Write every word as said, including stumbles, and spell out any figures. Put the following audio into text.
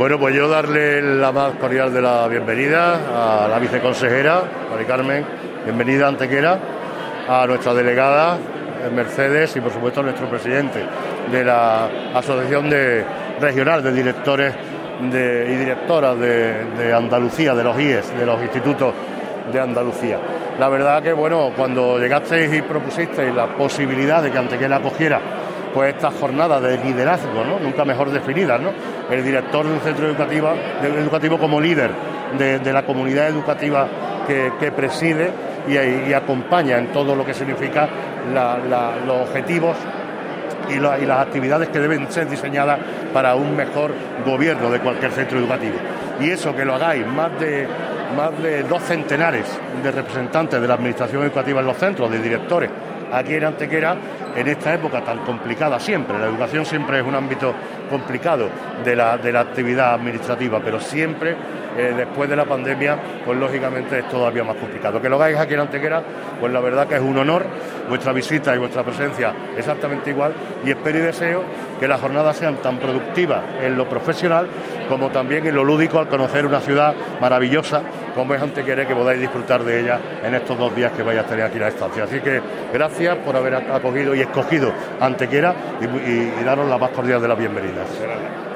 Bueno, pues yo darle la más cordial de la bienvenida a la viceconsejera, Mari Carmen, bienvenida a Antequera, a nuestra delegada Mercedes y por supuesto a nuestro presidente de la Asociación de, Regional de Directores de, y Directoras de, de Andalucía, de los I E S, de los institutos de Andalucía. La verdad que, bueno, cuando llegasteis y propusisteis la posibilidad de que Antequera acogiera pues estas jornadas de liderazgo, ¿no? Nunca mejor definidas, ¿no? El director de un centro educativo, de, educativo como líder de, de la comunidad educativa que, que preside y, y acompaña en todo lo que significa la, la, los objetivos y, la, y las actividades que deben ser diseñadas para un mejor gobierno de cualquier centro educativo. Y eso, que lo hagáis más de, más de dos centenares de representantes de la administración educativa en los centros, de directores, aquí en Antequera, en esta época tan complicada siempre. La educación siempre es un ámbito complicado de la, de la actividad administrativa, pero siempre, eh, después de la pandemia, pues lógicamente es todavía más complicado. Que lo hagáis aquí en Antequera, pues la verdad que es un honor, vuestra visita y vuestra presencia exactamente igual, y espero y deseo que las jornadas sean tan productivas en lo profesional como también en lo lúdico, al conocer una ciudad maravillosa como es Antequera, que podáis disfrutar de ella en estos dos días que vais a tener aquí en la estancia. Así que gracias por haber acogido y escogido Antequera y, y, y daros la más cordial de las bienvenidas.